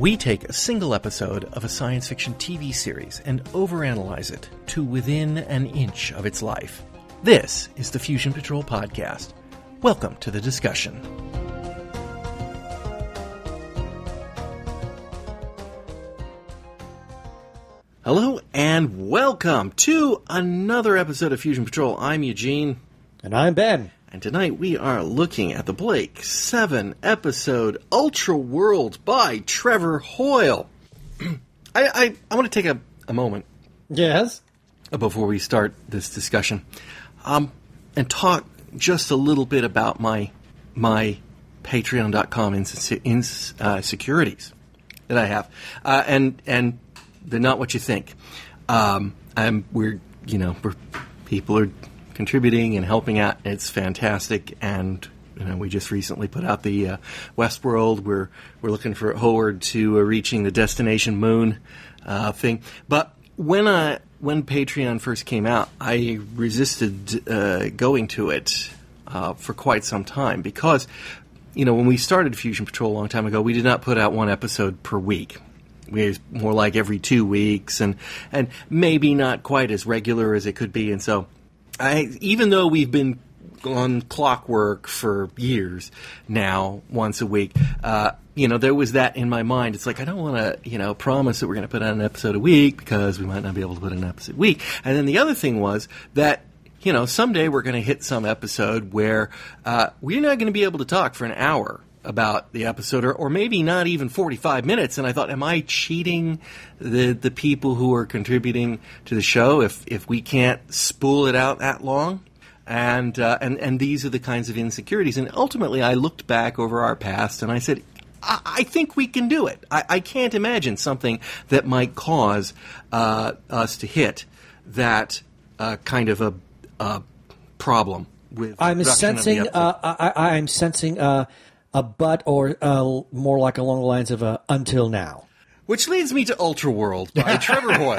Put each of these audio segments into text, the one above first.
We take a single episode of a science fiction TV series and overanalyze it to within an inch of its life. This is the Fusion Patrol Podcast. Welcome to the discussion. Hello and welcome to another episode of Fusion Patrol. I'm Eugene. And I'm Ben. And tonight we are looking at the Blake 7-episode Ultra World by Trevor Hoyle. I want to take a moment. Yes? Before we start this discussion. And talk just a little bit about my Patreon.com insecurities that I have. And they're not what you think. People are contributing and helping out. It's fantastic, and we just recently put out the Westworld. We're looking forward to reaching the Destination Moon thing. But when Patreon first came out, I resisted going to it for quite some time because, when we started Fusion Patrol a long time ago, we did not put out one episode per week. We was more like every 2 weeks, and maybe not quite as regular as it could be, and so. Even though we've been on clockwork for years now, once a week, there was that in my mind. It's like, I don't want to, promise that we're going to put out an episode a week because we might not be able to put an episode a week. And then the other thing was that, someday we're going to hit some episode where we're not going to be able to talk for an hour about the episode, or maybe not even 45 minutes. And I thought, am I cheating the people who are contributing to the show if we can't spool it out that long? And these are the kinds of insecurities. And ultimately, I looked back over our past and I said, I think we can do it. I can't imagine something that might cause us to hit that kind of a problem with. I'm sensing a but, or more like along the lines of until now. Which leads me to Ultra World by Trevor Hoyle.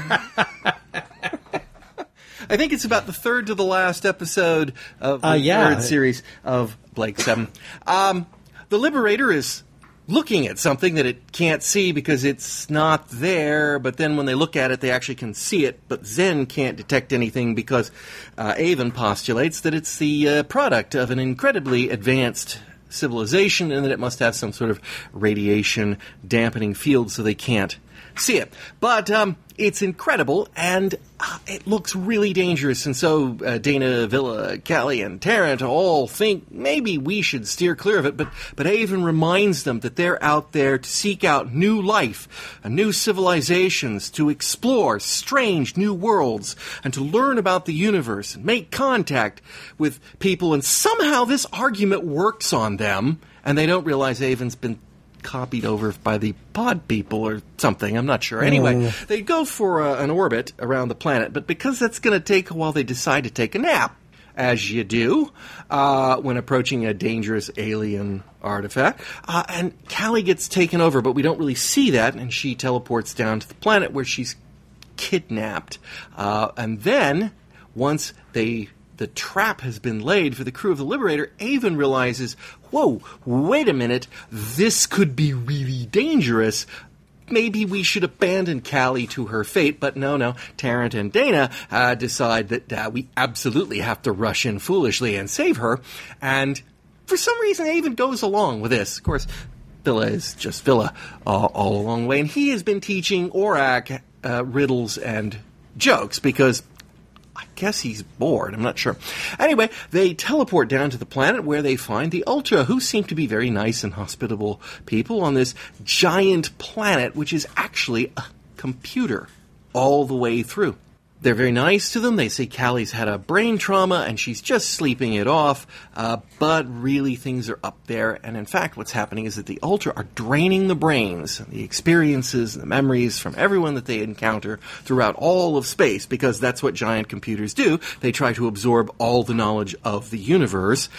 I think it's about the third to the last episode of the third series of Blake 7. The Liberator is looking at something that it can't see because it's not there, but then when they look at it, they actually can see it, but Zen can't detect anything because Avon postulates that it's the product of an incredibly advanced civilization and that it must have some sort of radiation dampening field so they can't see it. But it's incredible, and it looks really dangerous, and so Dana, Villa, Callie, and Tarrant all think maybe we should steer clear of it, but Avon reminds them that they're out there to seek out new life, new civilizations, to explore strange new worlds, and to learn about the universe, and make contact with people, and somehow this argument works on them, and they don't realize Avon's been copied over by the pod people or something. I'm not sure. Anyway, they go for an orbit around the planet, but because that's going to take a while, they decide to take a nap, as you do when approaching a dangerous alien artifact. And Callie gets taken over, but we don't really see that, and she teleports down to the planet where she's kidnapped. And then, once the trap has been laid for the crew of the Liberator, Avon realizes, whoa, wait a minute, this could be really dangerous. Maybe we should abandon Callie to her fate, but no, Tarrant and Dana decide that we absolutely have to rush in foolishly and save her, and for some reason Avon goes along with this. Of course, Villa is just Villa all along the way, and he has been teaching Aurak riddles and jokes because I guess he's bored. I'm not sure. Anyway, they teleport down to the planet where they find the Ultra, who seem to be very nice and hospitable people on this giant planet, which is actually a computer all the way through. They're very nice to them. They say Callie's had a brain trauma and she's just sleeping it off, but really things are up there. And in fact, what's happening is that the Ultra are draining the brains, the experiences, the memories from everyone that they encounter throughout all of space, because that's what giant computers do. They try to absorb all the knowledge of the universe,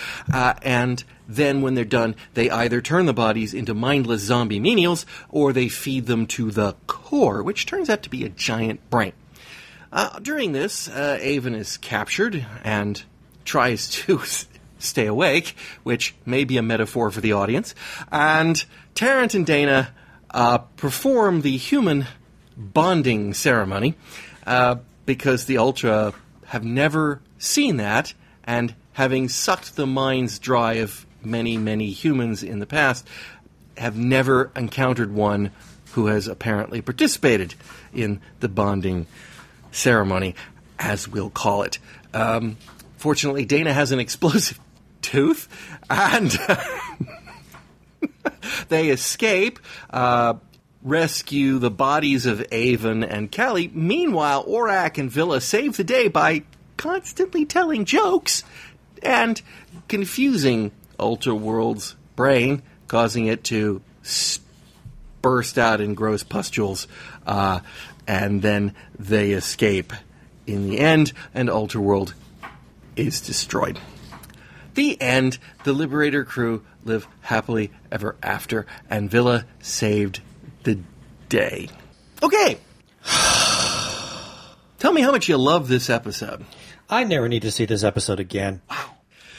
and then when they're done, they either turn the bodies into mindless zombie menials, or they feed them to the core, which turns out to be a giant brain. During this, Avon is captured and tries to stay awake, which may be a metaphor for the audience. And Tarrant and Dana perform the human bonding ceremony because the Ultra have never seen that, and having sucked the minds dry of many, many humans in the past, have never encountered one who has apparently participated in the bonding ceremony, as we'll call it. Fortunately, Dana has an explosive tooth, and they escape, rescue the bodies of Avon and Callie. Meanwhile, Orac and Villa save the day by constantly telling jokes and confusing Ultra World's brain, causing it to burst out in gross pustules, and then they escape in the end, and Ultra World is destroyed. The end. The Liberator crew live happily ever after, and Villa saved the day. Okay. Tell me how much you love this episode. I never need to see this episode again. Wow.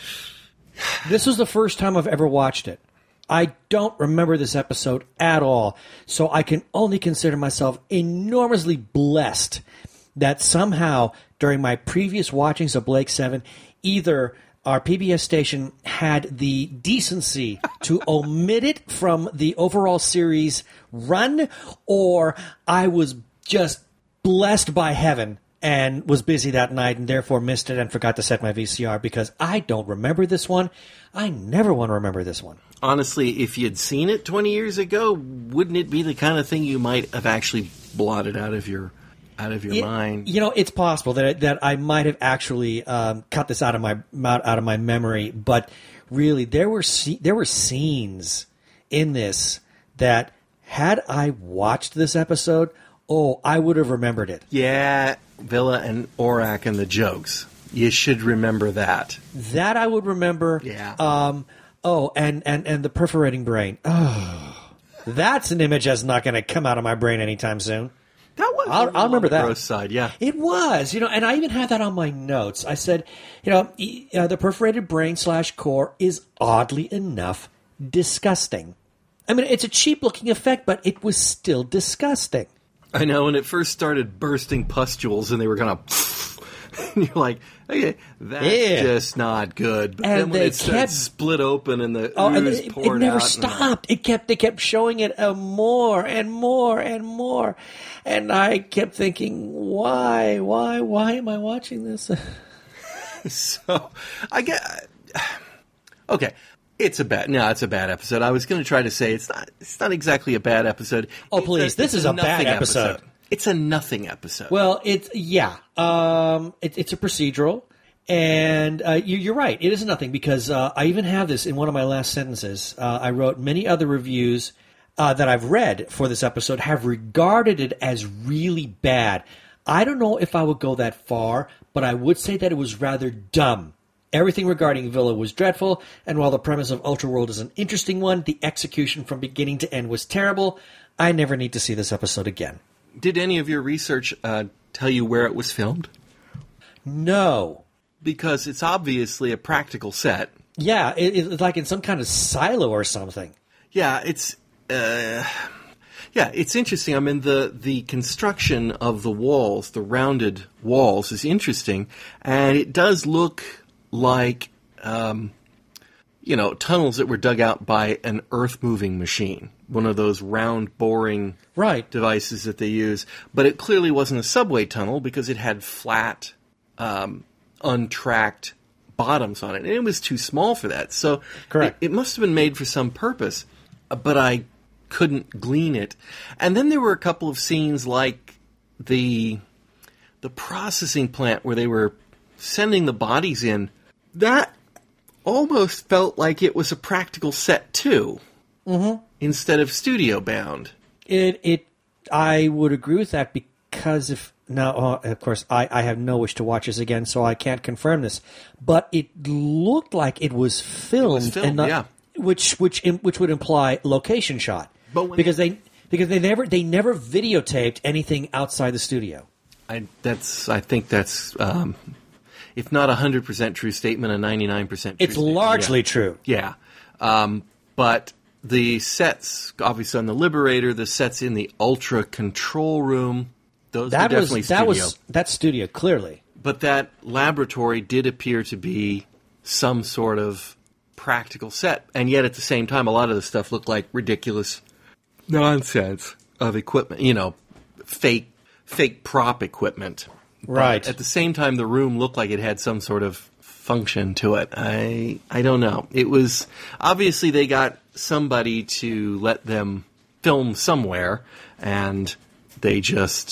This was the first time I've ever watched it. I don't remember this episode at all, so I can only consider myself enormously blessed that somehow during my previous watchings of Blake 7, either our PBS station had the decency to omit it from the overall series run, or I was just blessed by heaven and was busy that night and therefore missed it and forgot to set my VCR, because I don't remember this one. I never want to remember this one. Honestly, if you'd seen it 20 years ago, wouldn't it be the kind of thing you might have actually blotted out of your mind? You know, it's possible that I might have actually cut this out of my memory. But really, there were scenes in this that, had I watched this episode, I would have remembered it. Yeah, Villa and Orac and the jokes. You should remember that. That I would remember. Yeah. And the perforating brain. Oh, that's an image that's not going to come out of my brain anytime soon. That was I'll remember that. Gross side, yeah. It was, and I even had that on my notes. I said, the perforated brain / core is oddly enough disgusting. I mean, it's a cheap-looking effect, but it was still disgusting. I know, when it first started bursting pustules and they were kind of... and you're like, okay, that's just not good. But and then when it started split open and the ooze poured out... It never stopped. They kept showing it more and more and more. And I kept thinking, why am I watching this? So, I get... Okay. It's a bad episode. I was going to try to say it's not exactly a bad episode. Please, this is a bad episode. It's a nothing episode. Well, it's a procedural, and you're right. It is nothing, because I even have this in one of my last sentences. I wrote, many other reviews that I've read for this episode have regarded it as really bad. I don't know if I would go that far, but I would say that it was rather dumb. Everything regarding Villa was dreadful, and while the premise of Ultra World is an interesting one, the execution from beginning to end was terrible. I never need to see this episode again. Did any of your research tell you where it was filmed? No. Because it's obviously a practical set. Yeah, it's like in some kind of silo or something. Yeah, it's interesting. I mean, the construction of the walls, the rounded walls, is interesting, and it does look like, tunnels that were dug out by an earth-moving machine, one of those round boring devices that they use. But it clearly wasn't a subway tunnel, because it had flat, untracked bottoms on it, and it was too small for that. So it must have been made for some purpose, but I couldn't glean it. And then there were a couple of scenes like the processing plant where they were sending the bodies in. That almost felt like it was a practical set too, instead of studio bound. I would agree with that, because of course, I have no wish to watch this again, so I can't confirm this. But it looked like it was filmed, which would imply location shot, because they never videotaped anything outside the studio. I think that's. If not 100% true statement, a 99% true It's largely true. Yeah. But the sets, obviously on the Liberator, the sets in the Ultra control room, those were definitely studio. That's studio, clearly. But that laboratory did appear to be some sort of practical set. And yet at the same time, a lot of the stuff looked like ridiculous nonsense of equipment, fake prop equipment. Right. But at the same time, the room looked like it had some sort of function to it. I don't know. It was, obviously they got somebody to let them film somewhere, and they just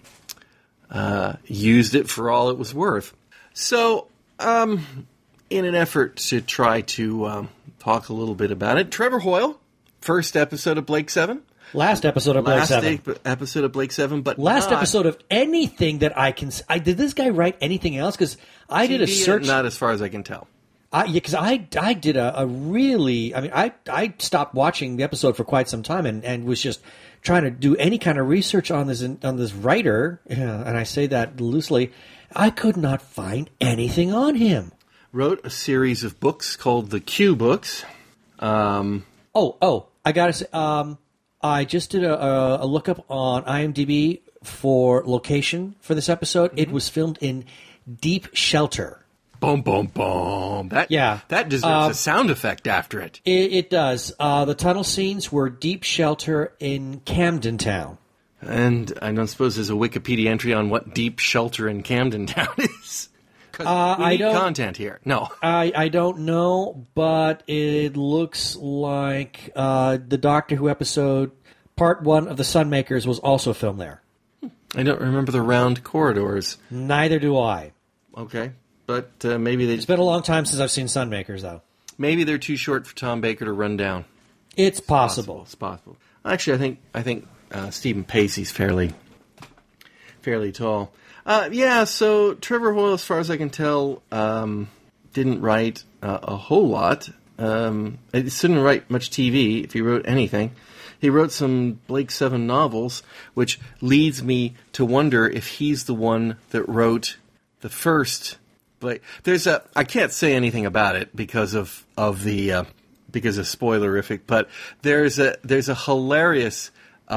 used it for all it was worth. So, in an effort to try to talk a little bit about it, Trevor Hoyle, first episode of Blake 7. Last episode of Blake 7. Episode of Blake 7, but last episode of anything that I can... did this guy write anything else? Because I did a search... Not as far as I can tell. Because I did a really... I mean, I stopped watching the episode for quite some time and was just trying to do any kind of research on this writer, and I say that loosely. I could not find anything on him. Wrote a series of books called the Q Books. I gotta say... I just did a lookup on IMDb for location for this episode. Mm-hmm. It was filmed in Deep Shelter. Boom, boom, boom. That deserves a sound effect after it. It does. The tunnel scenes were Deep Shelter in Camden Town. And I don't suppose there's a Wikipedia entry on what Deep Shelter in Camden Town is. We need content here. No. I don't know, but it looks like the Doctor Who episode, Part 1 of The Sunmakers, was also filmed there. I don't remember the round corridors. Neither do I. Okay, but maybe they... It's been a long time since I've seen Sunmakers, though. Maybe they're too short for Tom Baker to run down. It's possible. It's possible. Actually, I think Stephen Pacey's fairly tall. So Trevor Hoyle, as far as I can tell, didn't write a whole lot. He didn't write much TV, if he wrote anything. He wrote some Blake 7 novels, which leads me to wonder if he's the one that wrote the first. But I can't say anything about it because of spoilerific. But there's a hilarious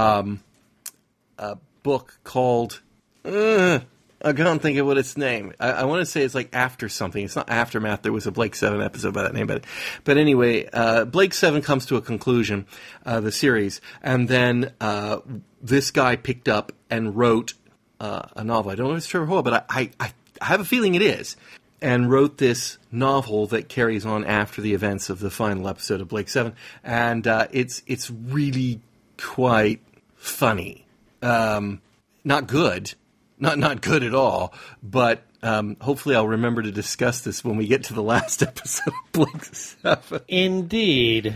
book called. I can't think of what its name. I want to say it's like After something. It's not Aftermath. There was a Blake 7 episode by that name. But anyway, Blake 7 comes to a conclusion, the series. And then this guy picked up and wrote a novel. I don't know if it's Trevor Hoyle, but I have a feeling it is. And wrote this novel that carries on after the events of the final episode of Blake 7. And it's really quite funny. Not good. Not good at all, but hopefully I'll remember to discuss this when we get to the last episode of Blake 7. Indeed.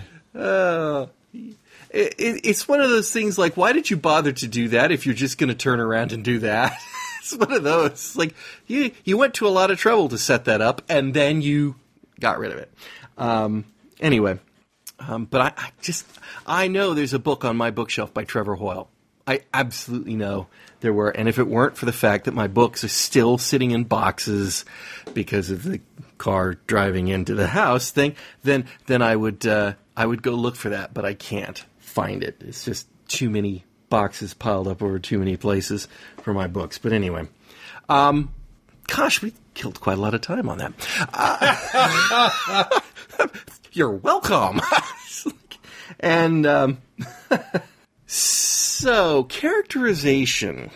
It's one of those things like, why did you bother to do that if you're just going to turn around and do that? It's one of those. Like, you went to a lot of trouble to set that up, and then you got rid of it. Anyway, but I know there's a book on my bookshelf by Trevor Hoyle. I absolutely know there were, and if it weren't for the fact that my books are still sitting in boxes because of the car driving into the house thing, then I would go look for that, but I can't find it. It's just too many boxes piled up over too many places for my books. But anyway, gosh, we killed quite a lot of time on that. You're welcome. And so, characterization.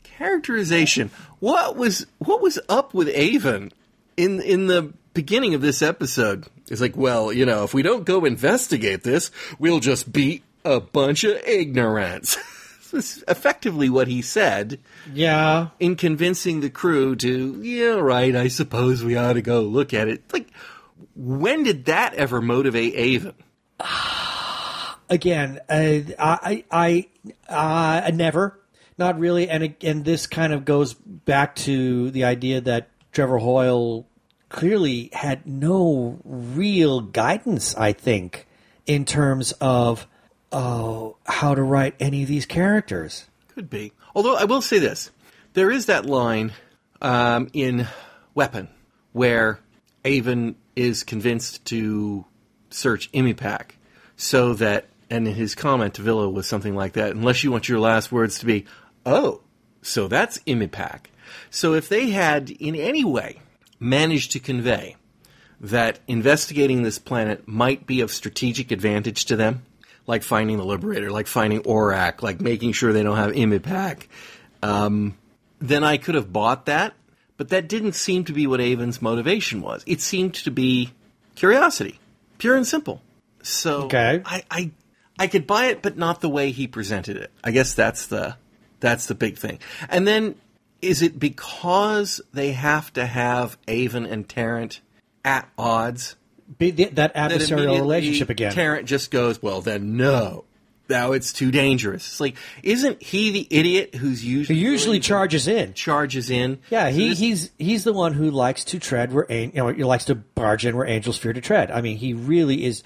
What was up with Avon in the beginning of this episode? It's like, well, if we don't go investigate this, we'll just be a bunch of ignorants. That's effectively what he said. Yeah. In convincing the crew to, yeah, right, I suppose we ought to go look at it. Like, when did that ever motivate Avon? Again, I never, not really, and this kind of goes back to the idea that Trevor Hoyle clearly had no real guidance, I think, in terms of how to write any of these characters. Could be. Although I will say this, there is that line in Weapon where Avon is convinced to search Imipak so that, and his comment to Villa was something like that, unless you want your last words to be, oh, so that's Imipac. So if they had in any way managed to convey that investigating this planet might be of strategic advantage to them, like finding the Liberator, like finding Orac, like making sure they don't have Imipac, then I could have bought that. But that didn't seem to be what Avon's motivation was. It seemed to be curiosity, pure and simple. So okay. I could buy it, but not the way he presented it. I guess that's the big thing. And then, is it because they have to have Avon and Tarrant at odds? That adversarial relationship again. Tarrant just goes, well, then no. Now it's too dangerous. It's like, isn't he the idiot who's usually charges in? Charges in. Yeah, he's the one who likes to tread where he likes to barge in where angels fear to tread. I mean, he really is.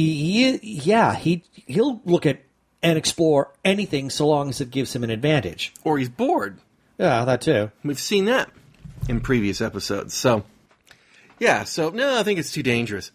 He'll look at and explore anything so long as it gives him an advantage. Or he's bored. Yeah, that too. We've seen that in previous episodes. So, yeah. So no, I think it's too dangerous.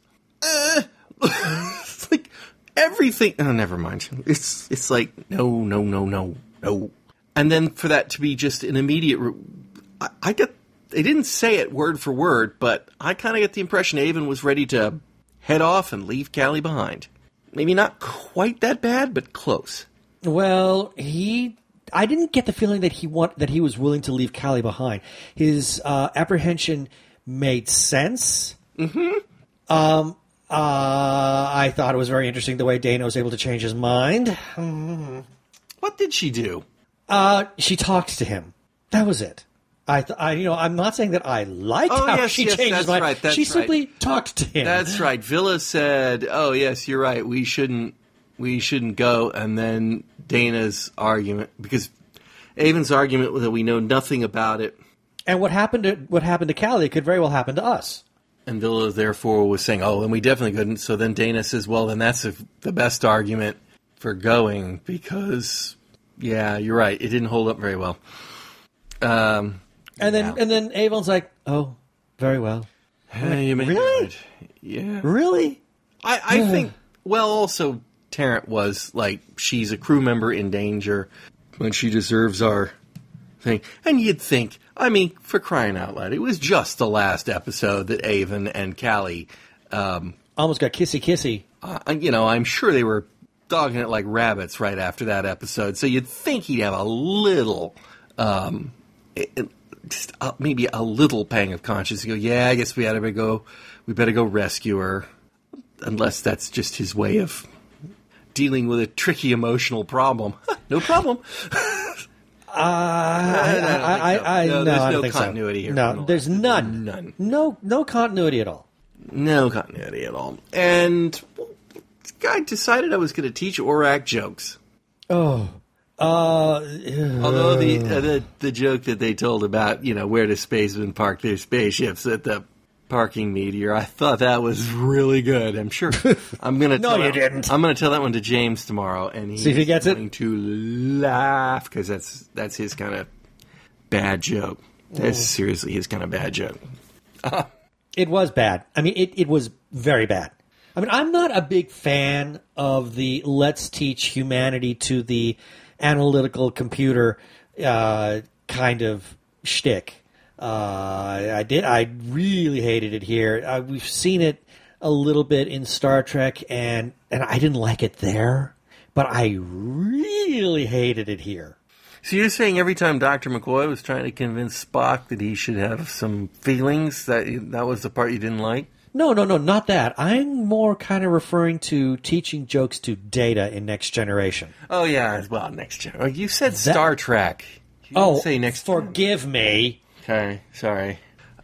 It's like. Everything. Oh, never mind. It's like no. And then for that to be just an immediate. I get. They didn't say it word for word, but I kind of get the impression Avon was ready to head off and leave Callie behind. Maybe not quite that bad, but close. Well, I didn't get the feeling that he was willing to leave Callie behind. His apprehension made sense. Mm-hmm. I thought it was very interesting the way Dana was able to change his mind. What did she do? She talked to him. That was it. I'm not saying that I liked how she changed his mind. Right, she simply talked to him. That's right. Villa said, "Oh yes, you're right. We shouldn't go." And then Dana's argument, because Avon's argument was that we know nothing about it. And what happened to Callie could very well happen to us. And Villa, therefore, was saying, oh, then we definitely couldn't. So then Dana says, well, then that's the best argument for going because, yeah, you're right. It didn't hold up very well. And then Avon's like, oh, very well. You may really? Right. Yeah. Really? I think, well, also, Tarrant was like, she's a crew member in danger when she deserves our thing. And you'd think, I mean, for crying out loud, it was just the last episode that Avon and Callie almost got kissy-kissy. I'm sure they were dogging it like rabbits right after that episode. So you'd think he'd have a little, maybe a little pang of conscience. You go, yeah, I guess we better go rescue her. Unless that's just his way of dealing with a tricky emotional problem. No problem. There's no continuity here. No, there's none. None. No continuity at all. No continuity at all. And this guy decided I was going to teach Orac jokes. Oh. Although the joke that they told about, where do spacemen park their spaceships at the parking meteor, I thought that was really good. I'm sure I'm going to No, you didn't. I'm going to tell that one to James tomorrow, and he's see if he gets going to laugh because that's his kind of bad joke. That's seriously his kind of bad joke. It was bad. I mean, it was very bad. I mean, I'm not a big fan of the let's teach humanity to the analytical computer kind of shtick. I really hated it here. We've seen it a little bit in Star Trek, and I didn't like it there, but I really hated it here. So you're saying every time Dr. McCoy was trying to convince Spock that he should have some feelings, that was the part you didn't like? No, not that. I'm more kind of referring to teaching jokes to Data in Next Generation. Oh, yeah, well, Next Generation. You said Star Trek. You didn't say Next forgive me. Okay, sorry.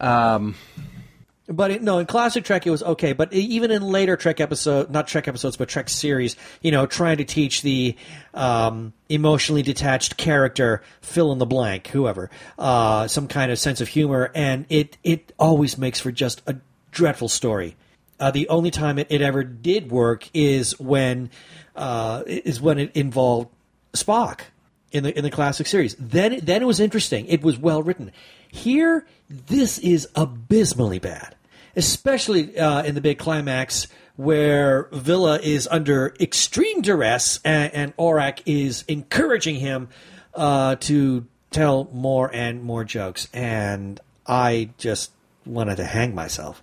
But in classic Trek it was okay. But even in later Trek episodes, not Trek episodes, but Trek series, trying to teach the emotionally detached character, fill in the blank, whoever, some kind of sense of humor, and it always makes for just a dreadful story. The only time it ever did work is when it involved Spock in the classic series. Then it was interesting. It was well written. Here, this is abysmally bad, especially in the big climax where Villa is under extreme duress and Aurak is encouraging him to tell more and more jokes. And I just wanted to hang myself.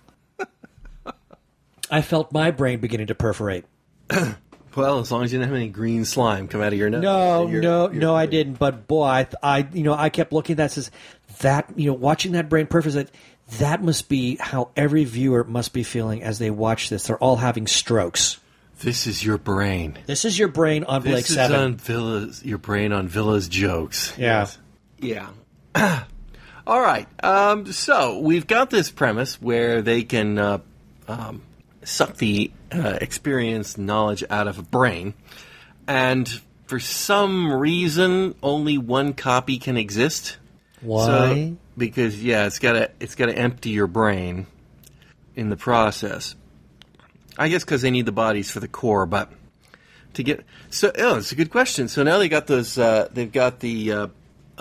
I felt my brain beginning to perforate. Well, as long as you didn't have any green slime come out of your nose. No, I didn't. But boy, I kept looking at that. Says that watching that brain perforate. That must be how every viewer must be feeling as they watch this. They're all having strokes. This is your brain. This is your brain on Blake 7. This is your brain on Villa's jokes. Yeah. Yes. Yeah. All right. So we've got this premise where they can suck the experience, knowledge out of a brain. And for some reason, only one copy can exist. Why? So, because it's gotta empty your brain in the process. I guess because they need the bodies for the core, but to get it's a good question. So now they got those. They've got the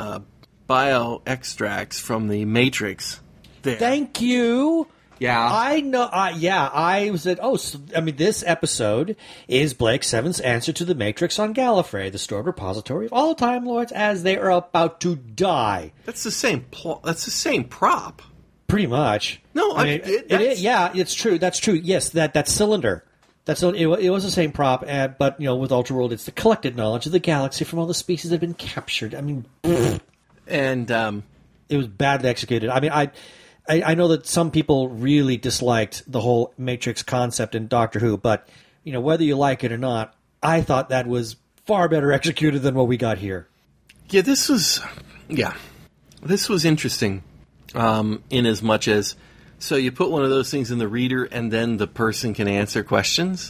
bio extracts from the Matrix. There. Thank you. Yeah, I know. I was at. This episode is Blake 7's answer to the Matrix on Gallifrey, the stored repository of all Time Lords as they are about to die. That's the same plot. That's the same prop. Pretty much. No, it is. Yeah, it's true. That's true. Yes, that cylinder. It was the same prop, but with Ultraworld, it's the collected knowledge of the galaxy from all the species that have been captured. I mean, and it was badly executed. I mean, I know that some people really disliked the whole Matrix concept in Doctor Who, but whether you like it or not, I thought that was far better executed than what we got here. Yeah, this was interesting. In as much as, so you put one of those things in the reader, and then the person can answer questions.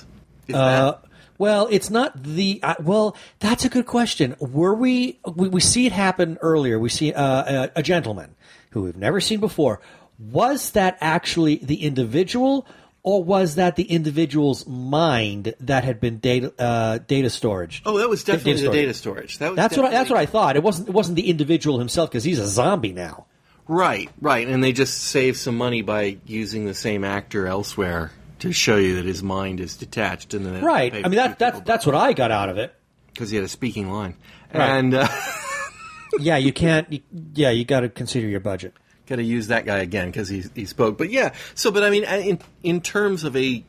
Well, it's not the. Well, that's a good question. Were we see it happen earlier? We see a gentleman who we've never seen before. Was that actually the individual, or was that the individual's mind that had been data storage? Oh, that was definitely the data storage. That's what I thought. It wasn't the individual himself because he's a zombie now. Right, and they just save some money by using the same actor elsewhere to show you that his mind is detached, and then right. I mean that's what I got out of it because he had a speaking line, right. And yeah, you can't. You got to consider your budget. Got to use that guy again because he spoke. But yeah, but I mean, in terms of a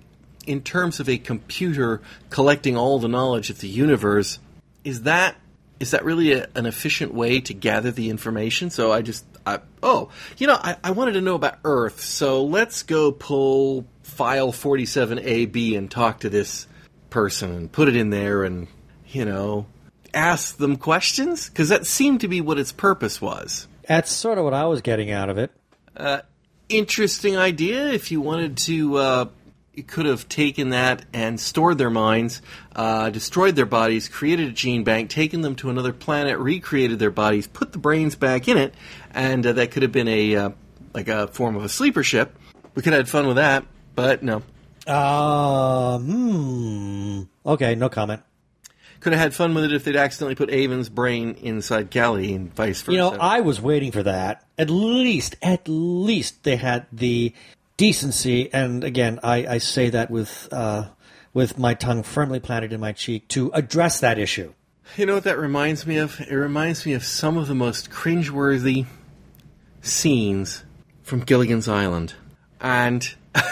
computer collecting all the knowledge of the universe, is that really an efficient way to gather the information? So I wanted to know about Earth, so let's go pull file 47AB and talk to this person and put it in there and ask them questions, because that seemed to be what its purpose was. That's sort of what I was getting out of it. Interesting idea. If you wanted to, you could have taken that and stored their minds, destroyed their bodies, created a gene bank, taken them to another planet, recreated their bodies, put the brains back in it, and that could have been a form of a sleeper ship. We could have had fun with that, but no. Okay, no comment. Could have had fun with it if they'd accidentally put Avon's brain inside Cali and vice versa. I was waiting for that. At least they had the decency, and again, I say that with my tongue firmly planted in my cheek, to address that issue. You know what that reminds me of? It reminds me of some of the most cringeworthy scenes from Gilligan's Island. And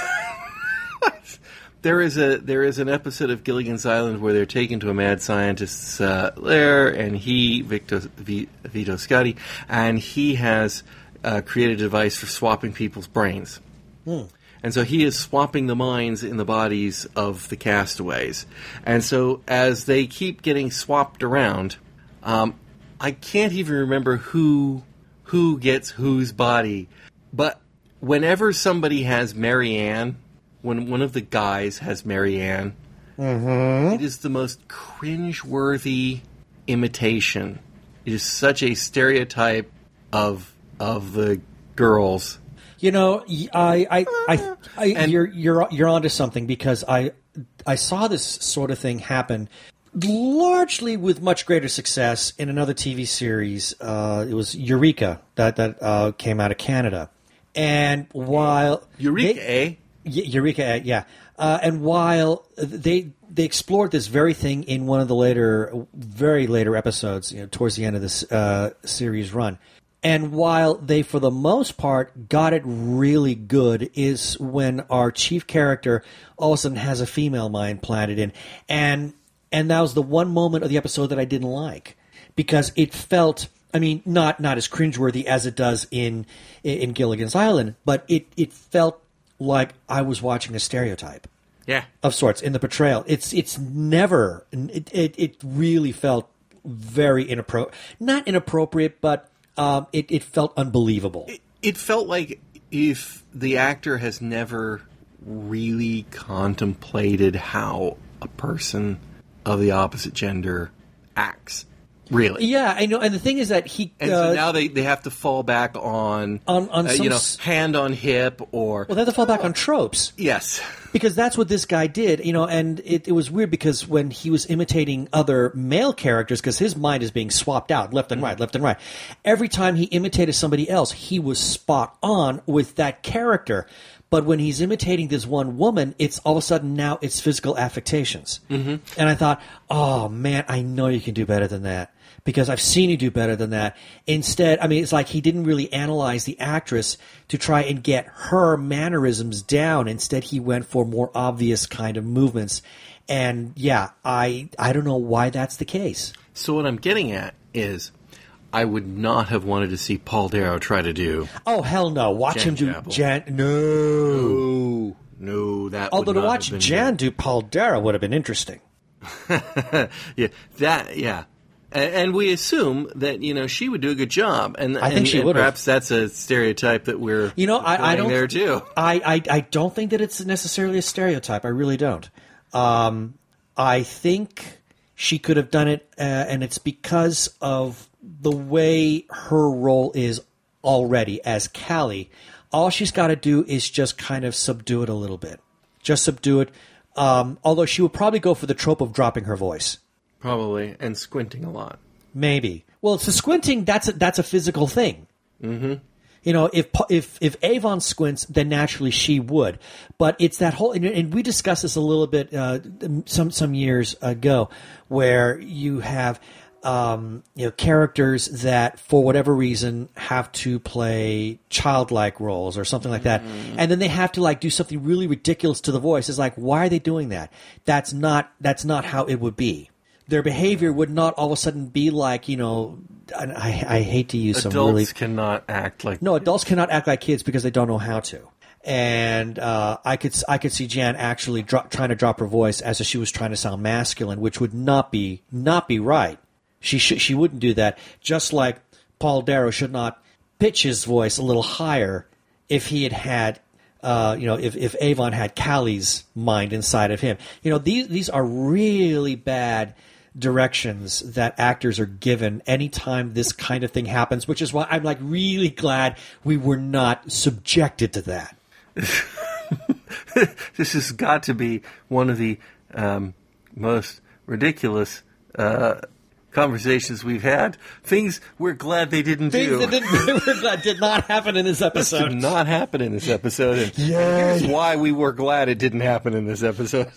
there is an episode of Gilligan's Island where they're taken to a mad scientist's lair, and Vito Scotti, and he has created a device for swapping people's brains. And so he is swapping the minds in the bodies of the castaways. And so as they keep getting swapped around, I can't even remember who gets whose body. But whenever somebody has Marianne, when one of the guys has Marianne, it is the most cringe-worthy imitation. It is such a stereotype of the girls. You're onto something, because I saw this sort of thing happen largely with much greater success in another TV series. It was Eureka that came out of Canada, and while Eureka, Eureka, yeah. And while they explored this very thing in one of the very later episodes, towards the end of this series run, and while they, for the most part, got it really good, is when our chief character all of a sudden has a female mind planted in, and that was the one moment of the episode that I didn't like, because it felt, I mean, not as cringeworthy as it does in Gilligan's Island, but it felt like I was watching a stereotype, of sorts in the portrayal. It really felt very not inappropriate, but it felt unbelievable. It felt like if the actor has never really contemplated how a person of the opposite gender acts. Really? Yeah, I know. And the thing is that so now they have to fall back on hand on hip, or... Well, they have to fall back on tropes. Yes. Because that's what this guy did, and it was weird because when he was imitating other male characters, because his mind is being swapped out left and right, every time he imitated somebody else, he was spot on with that character. But when he's imitating this one woman, it's all of a sudden now it's physical affectations. Mm-hmm. And I thought, oh, man, I know you can do better than that, because I've seen you do better than that. Instead, I mean, it's like he didn't really analyze the actress to try and get her mannerisms down. Instead, he went for more obvious kind of movements. And, yeah, I don't know why that's the case. So what I'm getting at is, I would not have wanted to see Paul Darrow try to do... Oh, hell no. Watch him do... No, that Although would not to watch have been Jan good. do Paul Darrow would have been interesting. Yeah. And we assume that, she would do a good job. And I think she would. Perhaps that's a stereotype that we're I don't there too. I don't think that it's necessarily a stereotype. I really don't. I think she could have done it, and it's because of the way her role is already as Callie. All she's got to do is just kind of subdue it a little bit. Just subdue it. Although she would probably go for the trope of dropping her voice. Probably, and squinting a lot. Maybe. Well, it's the squinting. That's a physical thing. Mm-hmm. If Avon squints, then naturally she would. But it's that whole, and we discussed this a little bit some years ago, where you have characters that for whatever reason have to play childlike roles or something like that, and then they have to do something really ridiculous to the voice. It's like, why are they doing that? That's not how it would be. Their behavior would not all of a sudden be like, I hate to use some really... Adults cannot act like... No, adults cannot act like kids because they don't know how to. And I could see Jan actually trying to drop her voice as if she was trying to sound masculine, which would not be right. She wouldn't do that. Just like Paul Darrow should not pitch his voice a little higher if he had if Avon had Callie's mind inside of him. These are really bad directions that actors are given anytime this kind of thing happens, which is why I'm really glad we were not subjected to that. This has got to be one of the most ridiculous conversations we've had. Things we're glad they didn't do. Things that did not happen in this episode. Did not happen in this episode. And here's why we were glad it didn't happen in this episode.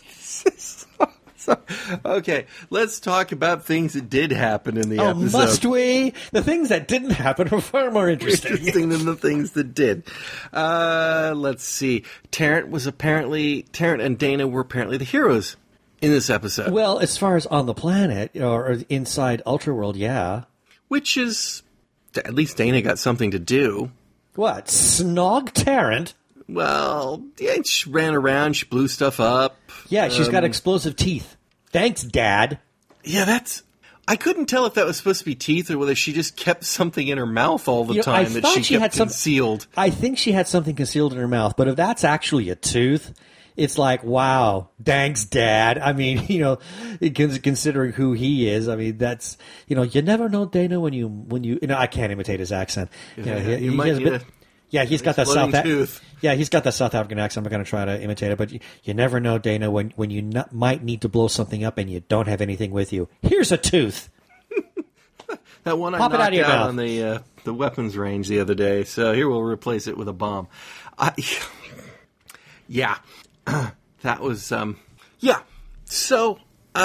Okay, let's talk about things that did happen in the episode. Must we? The things that didn't happen are far more interesting than the things that did. Let's see. Tarrant and Dana were apparently the heroes in this episode. Well, as far as on the planet or inside Ultraworld, yeah. Which is, at least Dana got something to do. What? Snog Tarrant? Well, yeah, she ran around, she blew stuff up. Yeah, she's got explosive teeth. Thanks, Dad. Yeah, I couldn't tell if that was supposed to be teeth or whether she just kept something in her mouth all the time that she kept concealed. I think she had something concealed in her mouth, but if that's actually a tooth, it's like, wow, thanks, Dad. I mean, considering who he is, I mean, that's, you never know Dana when you I can't imitate his accent. You might need he's got that he's got that South African accent. I'm going to try to imitate it, but you never know, Dana, when you might need to blow something up and you don't have anything with you. Here's a tooth. That one I knocked out on the weapons range the other day. So here we'll replace it with a bomb. Yeah. That was, yeah. So,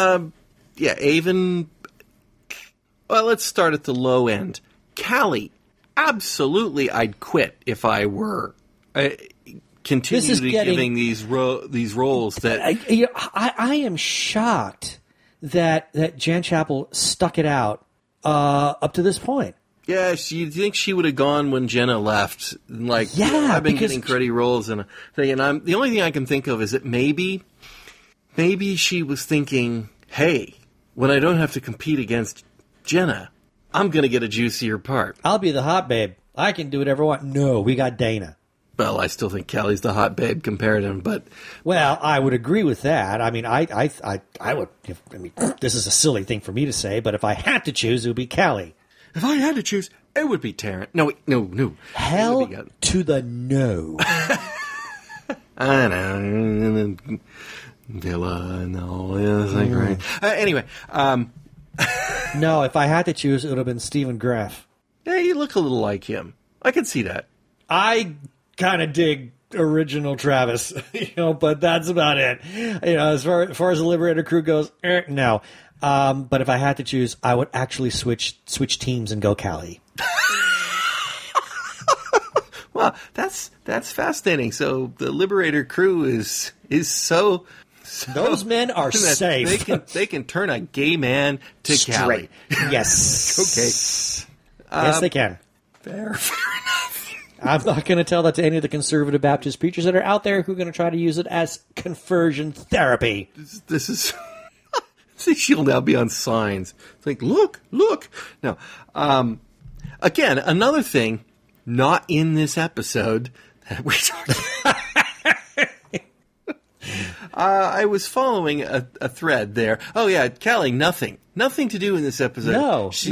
Avon, well, let's start at the low end. Callie, absolutely I'd quit if I were continually giving these roles that... I am shocked that Jan Chapel stuck it out up to this point. Yeah, you think she would have gone when Jenna left? Like, I've been getting cruddy roles and thing, and the only thing I can think of is that maybe she was thinking, hey, when I don't have to compete against Jenna, I'm going to get a juicier part. I'll be the hot babe. I can do whatever I want. No, we got Dana. Well, I still think Callie's the hot babe compared to him, but... Well, I would agree with that. I mean, I would... I mean, this is a silly thing for me to say, but if I had to choose, it would be Callie. If I had to choose, it would be Taryn. No. Hell to the no. I know. Villa, no. It's like, right. Anyway. No, if I had to choose, it would have been Stephen Graff. Yeah, you look a little like him. I can see that. I kind of dig original Travis, but that's about it. As far as the Liberator crew goes, no. But if I had to choose, I would actually switch teams and go Callie. Well, that's fascinating. So the Liberator crew is so those men are safe. They can turn a gay man to Callie. Yes. Okay. Yes, they can. Fair enough. I'm not going to tell that to any of the conservative Baptist preachers that are out there who are going to try to use it as conversion therapy. This is... See, she'll now be on signs. It's like, look. Now, again, another thing not in this episode that we're talking about. I was following a thread there. Oh, yeah, Callie, nothing to do in this episode. No, she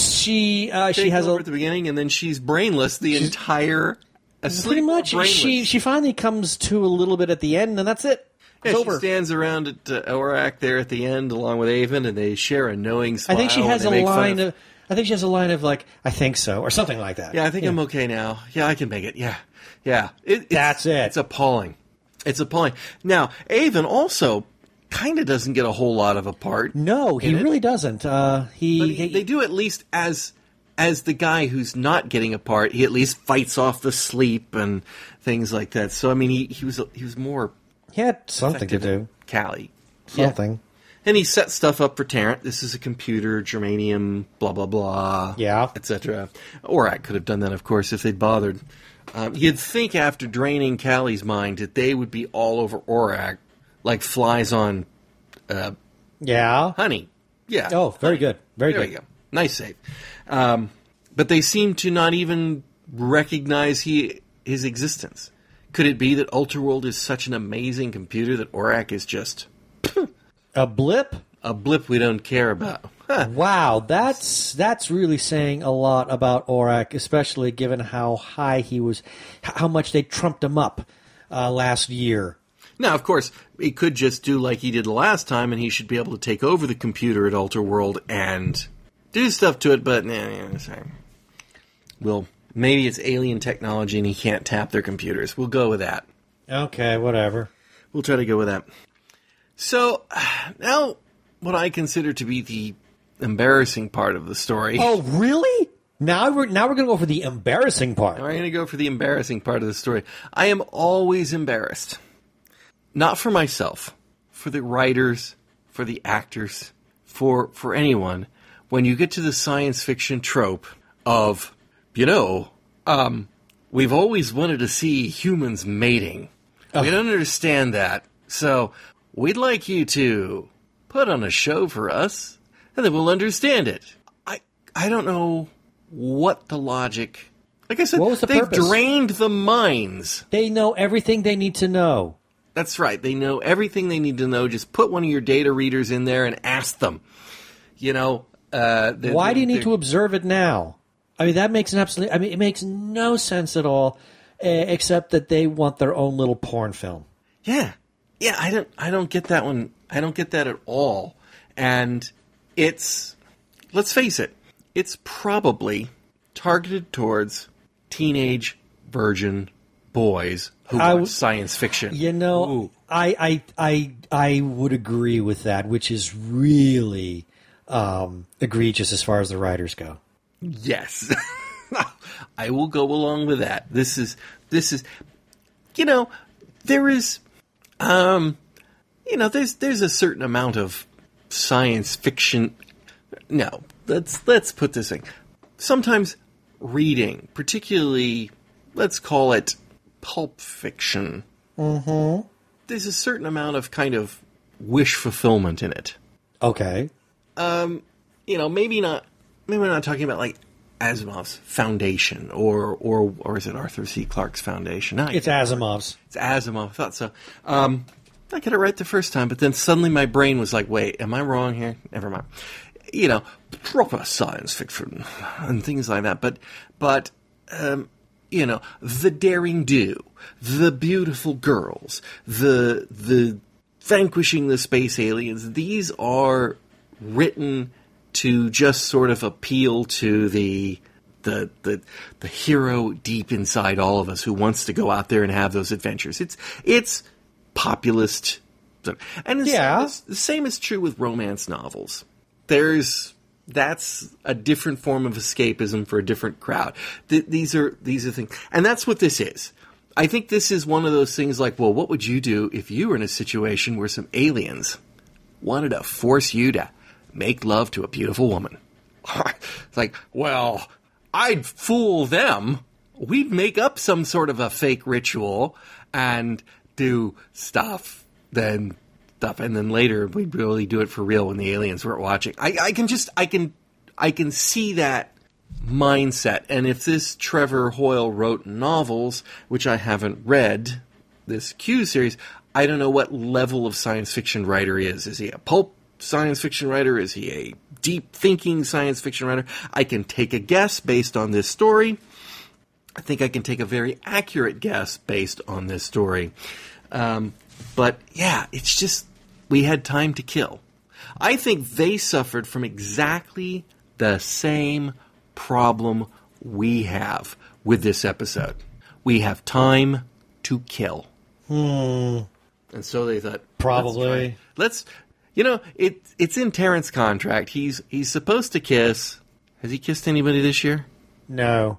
has over at the beginning, and then she's brainless the entire... Pretty much. She finally comes to a little bit at the end, and that's it. Yeah, she stands around at Aurak there at the end, along with Avon, and they share a knowing smile. I think she has a line of like, "I think so," or something like that. Yeah, I think I'm okay now. Yeah, I can make it. Yeah. That's it. It's appalling. Now, Avon also kind of doesn't get a whole lot of a part. No, he really doesn't. They do at least as the guy who's not getting a part. He at least fights off the sleep and things like that. So I mean, he was more. He had something to do. Callie. Something. Yeah. And he set stuff up for Tarrant. This is a computer, germanium, blah, blah, blah. Yeah. Etc. Aurak could have done that, of course, if they'd bothered. You'd think after draining Callie's mind that they would be all over Aurak like flies on honey. Yeah. Oh, very good. Very good. There you go. Nice save. But they seem to not even recognize his existence. Could it be that Ultraworld is such an amazing computer that Aurak is just... a blip? A blip we don't care about. Huh. Wow, that's really saying a lot about Aurak, especially given how high he was, how much they trumped him up last year. Now, of course, he could just do like he did the last time, and he should be able to take over the computer at Ultraworld and do stuff to it, but... Well... Maybe it's alien technology and he can't tap their computers. We'll go with that. Okay, whatever. We'll try to go with that. So, now what I consider to be the embarrassing part of the story. Oh, really? Now we're going to go for the embarrassing part. Now we're going to go for the embarrassing part of the story. I am always embarrassed. Not for myself. For the writers. For the actors. For anyone. When you get to the science fiction trope of... we've always wanted to see humans mating. We don't understand that. So, we'd like you to put on a show for us, and then we'll understand it. I don't know what the logic... Like I said, they've drained the minds. They know everything they need to know. That's right. They know everything they need to know. Just put one of your data readers in there and ask them. Why do you need to observe it now? I mean, that makes it makes no sense at all, except that they want their own little porn film. Yeah. I don't get that one. I don't get that at all. And let's face it, it's probably targeted towards teenage virgin boys who watch science fiction. You know, I would agree with that, which is really egregious as far as the writers go. Yes. I will go along with that. This is, you know, there is, you know, there's a certain amount of science fiction. No, let's put this thing. Sometimes reading, particularly, let's call it pulp fiction. Mm-hmm. There's a certain amount of kind of wish fulfillment in it. Okay. You know, maybe we're not talking about like Asimov's Foundation or is it Arthur C. Clarke's Foundation? No, it's Asimov's. It's Asimov. I thought so. I got it right the first time, but then suddenly my brain was like, wait, am I wrong here? Never mind. You know, proper science fiction and things like that. But you know, the daring do, the beautiful girls, the vanquishing the space aliens, these are written to just sort of appeal to the hero deep inside all of us who wants to go out there and have those adventures. It's populist, and the same is true with romance novels. That's a different form of escapism for a different crowd. These are things, and that's what this is. I think this is one of those things like, well, what would you do if you were in a situation where some aliens wanted to force you to make love to a beautiful woman? It's like, well, I'd fool them. We'd make up some sort of a fake ritual and do stuff, and then later we'd really do it for real when the aliens weren't watching. I can see that mindset. And if this Trevor Hoyle wrote novels, which I haven't read, this Q series, I don't know what level of science fiction writer he is. Is he a pulp science fiction writer? Is he a deep thinking science fiction writer? I can take a guess based on this story. I think I can take a very accurate guess based on this story. But yeah, it's just, we had time to kill. I think they suffered from exactly the same problem we have with this episode. We have time to kill. And so they thought, probably. Let's you know, it's in Terrence's contract. He's supposed to kiss. Has he kissed anybody this year? No.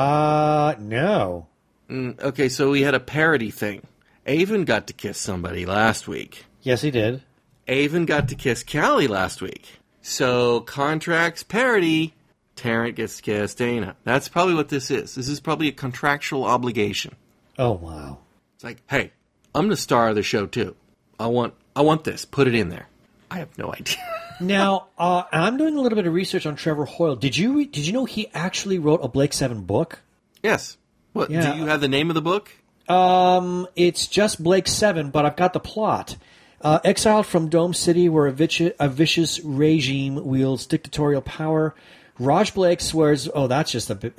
No. Okay, so we had a parody thing. Avon got to kiss somebody last week. Yes, he did. Avon got to kiss Callie last week. So, contracts parody, Terrence gets to kiss Dana. That's probably what this is. This is probably a contractual obligation. Oh, wow. It's like, hey, I'm the star of the show, too. I want this. Put it in there. I have no idea. Now, I'm doing a little bit of research on Trevor Hoyle. Did you know he actually wrote a Blake Seven book? Yes. What? Yeah. Do you have the name of the book? It's just Blake Seven, but I've got the plot. Exiled from Dome City, where a vicious regime wields dictatorial power, Raj Blake swears. Oh, that's just the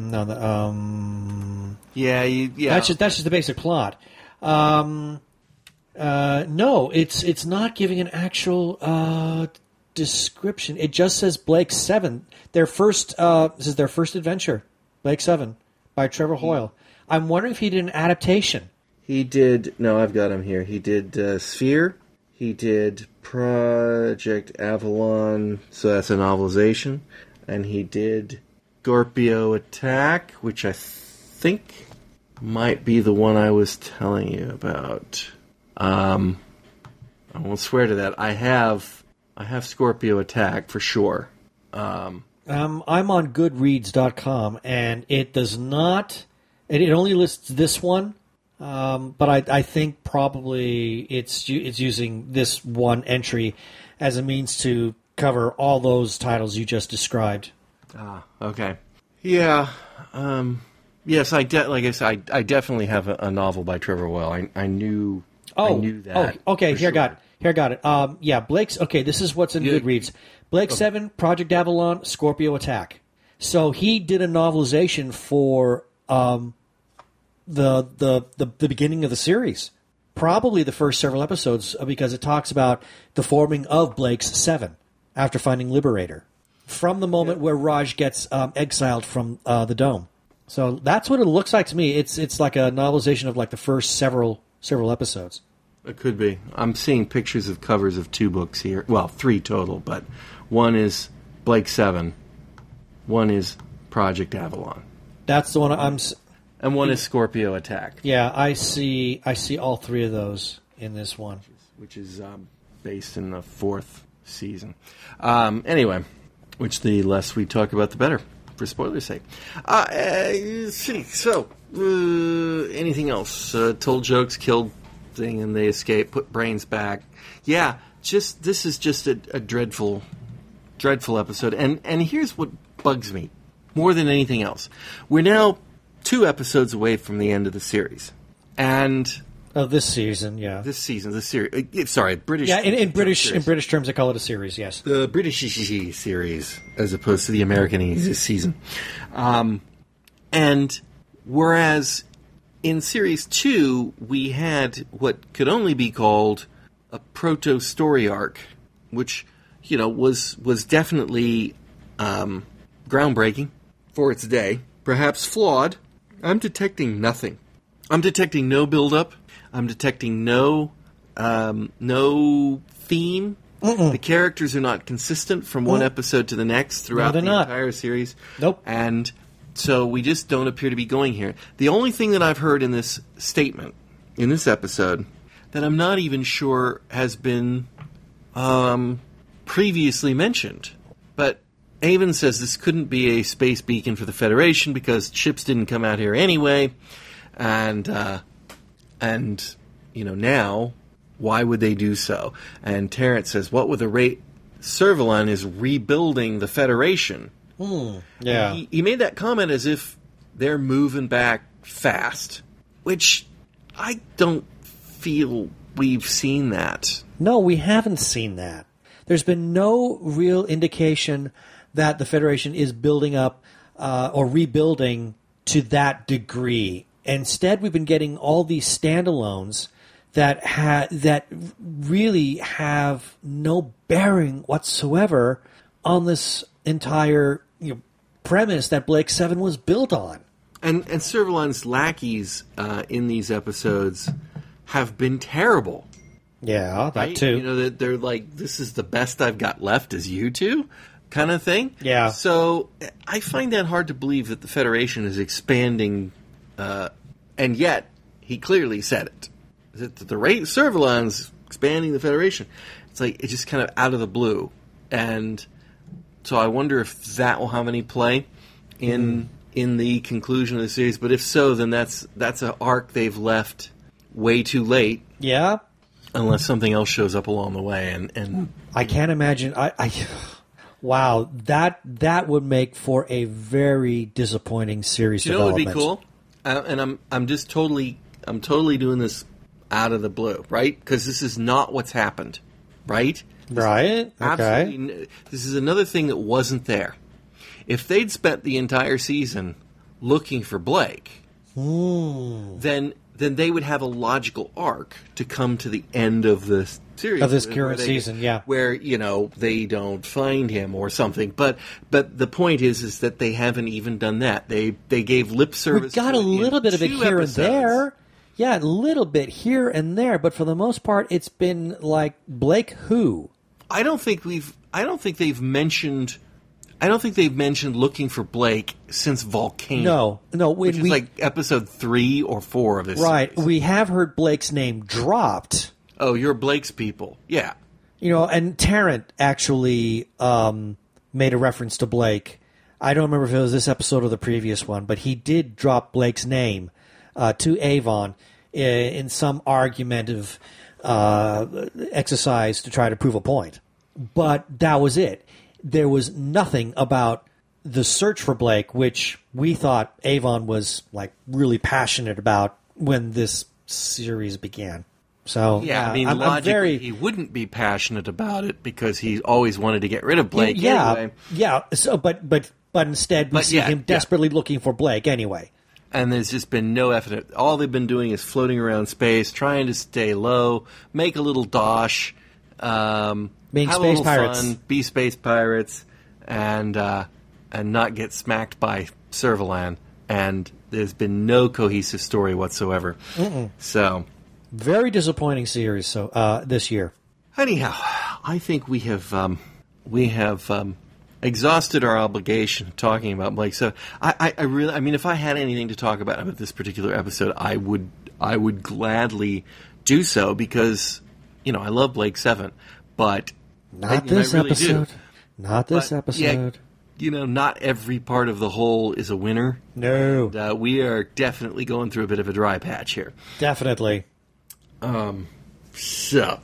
Yeah. That's just the basic plot. No, it's not giving an actual description. It just says Blake Seven. This is their first adventure, Blake Seven, by Trevor Hoyle. I'm wondering if he did an adaptation. He did. No, I've got him here. He did Sphere. He did Project Avalon. So that's a novelization, and he did Scorpio Attack, which I think might be the one I was telling you about. I won't swear to that. I have Scorpio Attack for sure. I'm on Goodreads.com, and it does not. It only lists this one, but I think probably it's using this one entry as a means to cover all those titles you just described. Ah, okay. Yeah. Yes, like I said, I definitely have a novel by Trevor Hoyle. I knew that. Oh, okay. Here, sure. got it. Yeah, Blake's. Okay, this is what's in Goodreads. Blake 7, Project Avalon, Scorpio Attack. So he did a novelization for the beginning of the series, probably the first several episodes, because it talks about the forming of Blake's 7 after finding Liberator, from the moment where Raj gets exiled from the Dome. So that's what it looks like to me. It's like a novelization of like the first several episodes. It could be. I'm seeing pictures of covers of 2 books here. Well, 3 total, but one is Blake 7, one is Project Avalon. That's the one and one is Scorpio Attack. Yeah, I see all 3 of those in this one, which is based in the 4th season. Anyway, which the less we talk about, the better, for spoilers' sake. So, anything else? Told jokes, killed thing, and they escape, put brains back. Yeah, this is just a dreadful episode. And here's what bugs me more than anything else. We're now 2 episodes away from the end of the series. And... this season, yeah. This series. Sorry, British. Yeah, in British terms, they call it a series. Yes, the British series, as opposed to the American season. And whereas in series 2 we had what could only be called a proto story arc, which was definitely groundbreaking for its day, perhaps flawed. I'm detecting nothing. I'm detecting no build-up. I'm detecting no theme. The characters are not consistent from one episode to the next throughout the entire series. Nope. And so we just don't appear to be going here. The only thing that I've heard in this statement, in this episode, that I'm not even sure has been previously mentioned. But Avon says this couldn't be a space beacon for the Federation because ships didn't come out here anyway. And now, why would they do so? And Terrence says, what with the rate Servalan is rebuilding the Federation. Yeah. He made that comment as if they're moving back fast, which I don't feel we've seen that. No, we haven't seen that. There's been no real indication that the Federation is building up or rebuilding to that degree. Instead, we've been getting all these standalones that really have no bearing whatsoever on this entire premise that Blake 7 was built on. And Servalan's lackeys in these episodes have been terrible. Yeah, that right? too. They're like, this is the best I've got left is you two, kind of thing. Yeah. So I find that hard to believe that the Federation is expanding, and yet he clearly said it. That the rate Servalan's expanding the Federation. It's like, it's just kind of out of the blue. And so I wonder if that will have any play in the conclusion of the series. But if so, then that's an arc they've left way too late. Yeah. Unless something else shows up along the way, and I can't imagine. Wow, that would make for a very disappointing series. You know what would be cool? And I'm totally doing this out of the blue, right? Because this is not what's happened, right? Right. Absolutely. This is another thing that wasn't there. If they'd spent the entire season looking for Blake, then they would have a logical arc to come to the end of this series. Of this current season, yeah. Where, they don't find him or something. But the point is that they haven't even done that. They gave lip service. We got a little bit of it here and there. Yeah, a little bit here and there, but for the most part, it's been like Blake who? I don't think they've mentioned looking for Blake since Volcano. No, which is like episode 3 or 4 of this. Right, series. We have heard Blake's name dropped. Oh, you're Blake's people, yeah. And Tarrant actually made a reference to Blake. I don't remember if it was this episode or the previous one, but he did drop Blake's name to Avon in some argumentative exercise to try to prove a point. But that was it. There was nothing about the search for Blake, which we thought Avon was like really passionate about when this series began. So yeah, I mean, logically, he wouldn't be passionate about it because he always wanted to get rid of Blake. Anyway. Yeah. So, but instead we see him desperately looking for Blake anyway. And there's just been no effort. All they've been doing is floating around space, trying to stay low, make a little dosh, being have space a pirates, fun, be space pirates, and not get smacked by Servalan. and there's been no cohesive story whatsoever. So, very disappointing series. So this year. Anyhow, I think we have exhausted our obligation talking about Blake. So I mean, if I had anything to talk about this particular episode, I would gladly do so because, you know, I love Blake 7, but not this episode. Not this episode. Yeah, you know, not every part of the whole is a winner. No. And, we are definitely going through a bit of a dry patch here. Definitely. So,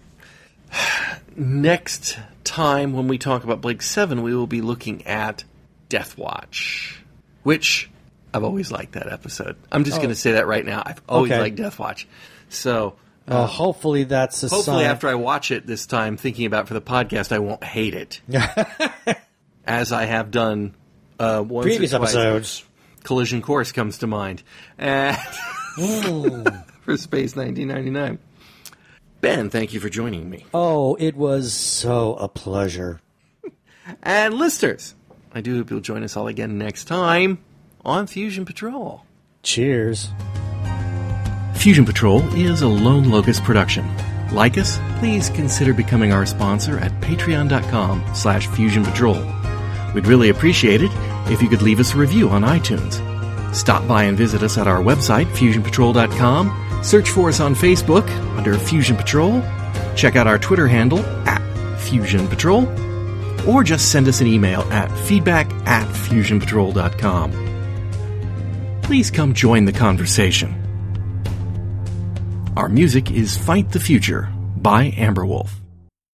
next time when we talk about Blake 7, we will be looking at Death Watch, which I've always liked that episode. I'm just going to say that right now. I've always liked Death Watch. So, hopefully that's a hopefully sign. After I watch it this time, thinking about it for the podcast, I won't hate it. As I have done once previous or twice. episodes. Collision Course comes to mind. And for Space 1999. Ben, thank you for joining me. Oh, it was so a pleasure. And listeners, I do hope you'll join us all again next time on Fusion Patrol. Cheers. Fusion Patrol is a Lone Locust production. Like us, please consider becoming our sponsor at patreon.com/Fusion Patrol. We'd really appreciate it if you could leave us a review on iTunes. Stop by and visit us at our website, fusionpatrol.com. Search for us on Facebook under Fusion Patrol. Check out our Twitter handle @Fusion Patrol. Or just send us an email at feedback@fusionpatrol.com. Please come join the conversation. Our music is Fight the Future by Amberwolf.